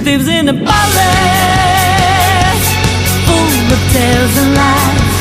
lives in a palace full of tales and lies.